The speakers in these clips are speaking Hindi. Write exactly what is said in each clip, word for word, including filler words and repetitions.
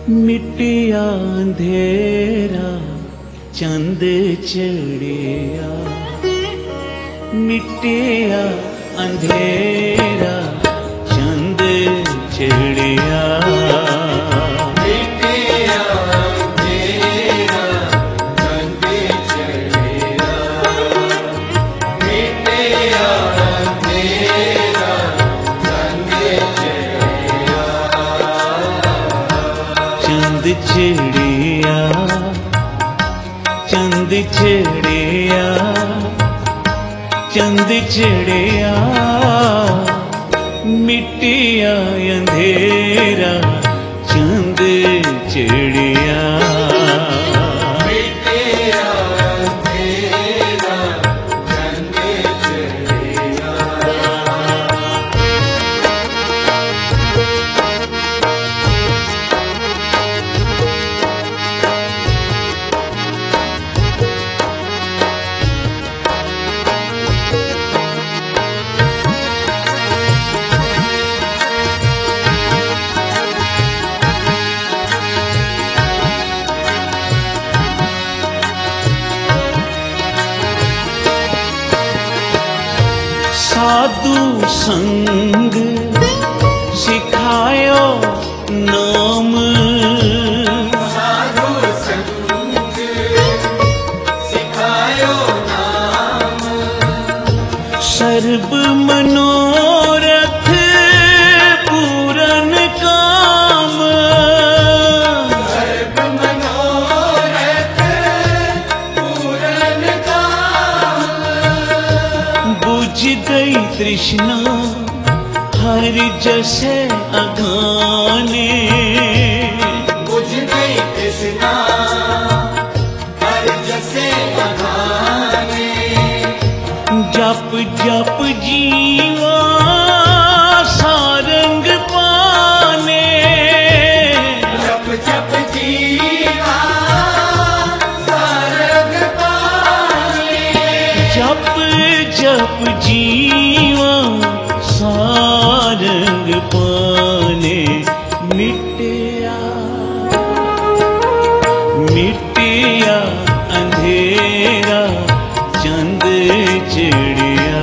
मिटिया अंधेरा चंद चढ़िया, मिटिया अंधेरा चंद चढ़िया, मिटिया अंधेरा चंद चढ़िया, मिटिया अंधेरा चंद चढ़िया, चंद चढ़िया चंद चढ़िया चंद चढ़िया, मिटिया अंधेरा चंद चढ़िया, मिटिया अंधेरा चंद चढ़िया। साधु संग सिखायो नाम, साधु संग सिखायो नाम, सर्व मनोरथ पूरन काम, सर्व मनोरथ पूरन काम, बुझ गई तृष्णा हरि जैसे अगाने, बुझ गई तृष्णा हर जैसे बहाने, जप जप जीवा सारंग पाने, जप जप जीवा सारंग पाने, जप जप जीवा सारंग पाने, मिटिया मिटिया अंधेरा चंद चढ़िया,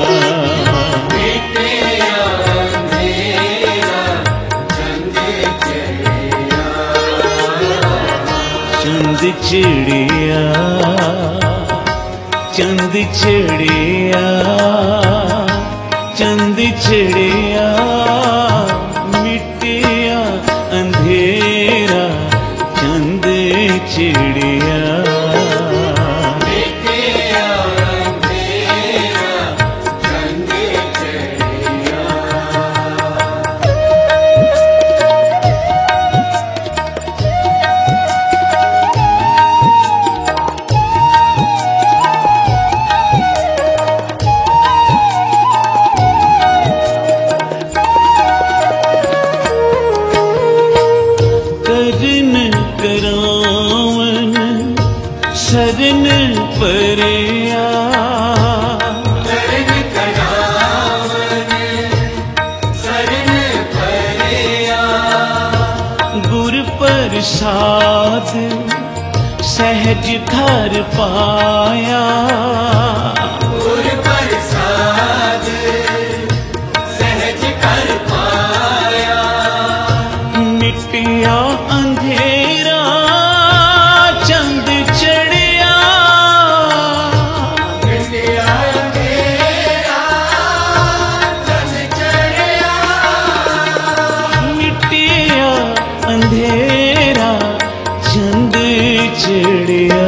मिटिया अंधेरा चंद चढ़िया, चंद चढ़िया चंद चढ़िया चंद चढ़िया, मिटिया अंधेरा चंद चढ़िया, मिटिया अंधेरा चंद चढ़िया। करन करावन शरण परया, शरण करावन शरण परया, गुर प्रसाद सहज घर पाया, गुर प्रसाद सहज कर पाया, मिटिया अंधेरा चंद चढ़िया, मिटिया अंधेरा चंद चढ़िया, मिटिया अंधेरा चंद चढ़िया,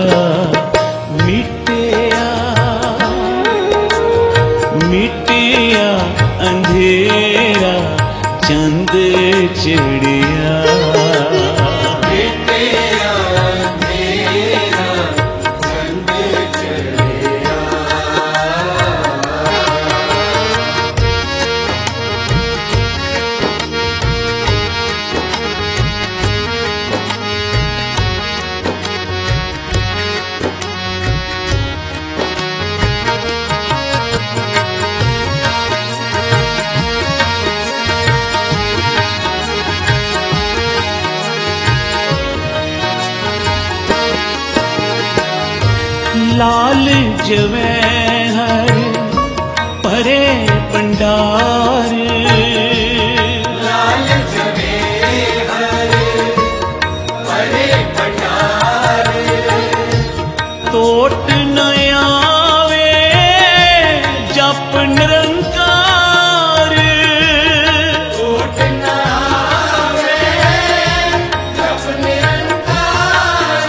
मिटिया मिटिया अंधेरा चंद चढ़िया, मिटिया अंधेरा चंद चढ़िया। जवे हर परे पंडार, लाल जवे हर परे पंडार, तोट न आवे जप निरंकार, टूट न आवे जप निरंकार,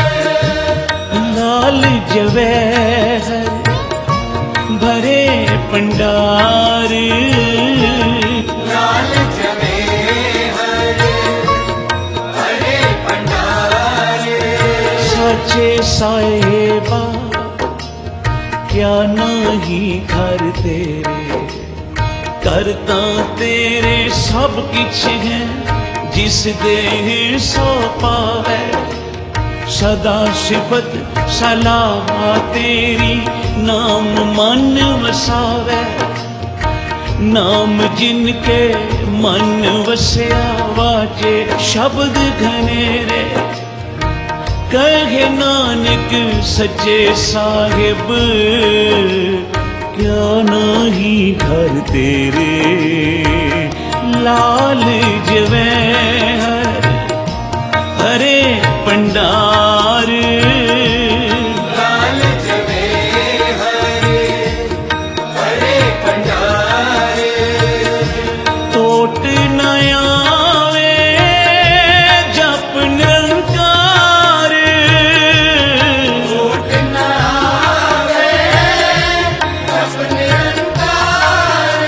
लाल जवे हर भरे पंडार, लाल जवे हर परे पंडार, सचे साहेबा क्या नहीं घर तेरे, करता तेरे सब किछ है जिस देह सो पावे, सदा सिफत सलाह तेरी नाम मन वसावे, नाम जिनके मन वसया वाजे शब्द घनेरे, कहे नानक सच्चे साहिब क्या नहीं घर तेरे, लाल जवे हर हरे पंडार, लाल जवे हर परे पंडार, तोट न आवे जप निरंकार, टूट न आवे जप निरंकार,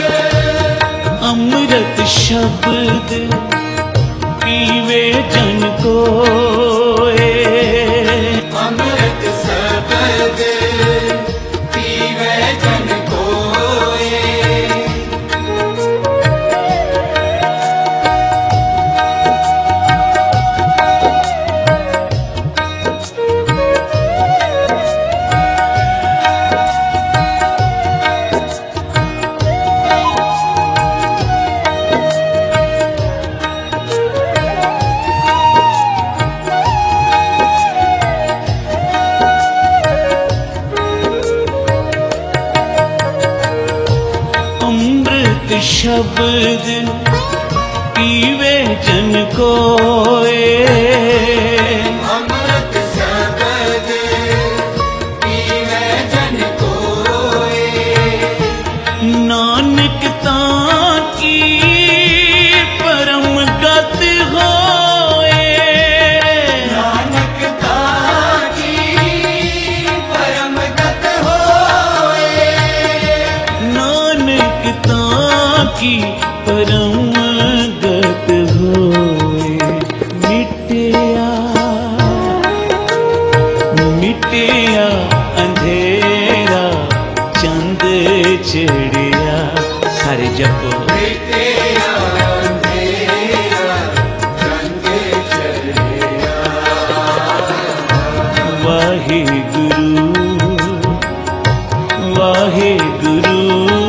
अमृत शब्द पीवे जन कोए, अमृत शब्द पीवे जन कोए, अमृत शब्द पीवे जन कोए, अमृत शब्द पीवे जन कोए, नानक ताकी परम गत होए, नानक ताकी परम गत होए, नानक ताकी परम गत होए, मिटिया मिटिया अंधेरा चंद चढ़िया, सारे जपो मिटिया अंधेरा चंद चढ़िया, वाहे गुरु वाहे गुरु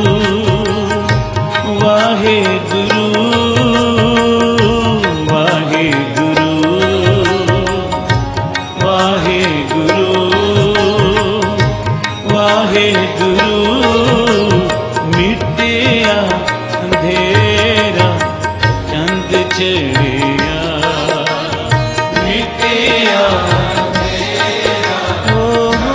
वाहे गुरु वाहे गुरु वाहे गुरु वाहे गुरु, मिटिया अंधेरा चंद चढ़िया, मिटिया ओ हो,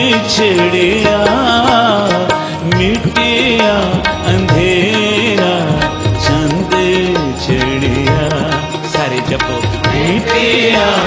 छिड़िया मिटिया अंधेरा चंद छिड़िया। सारे जपो मिटिया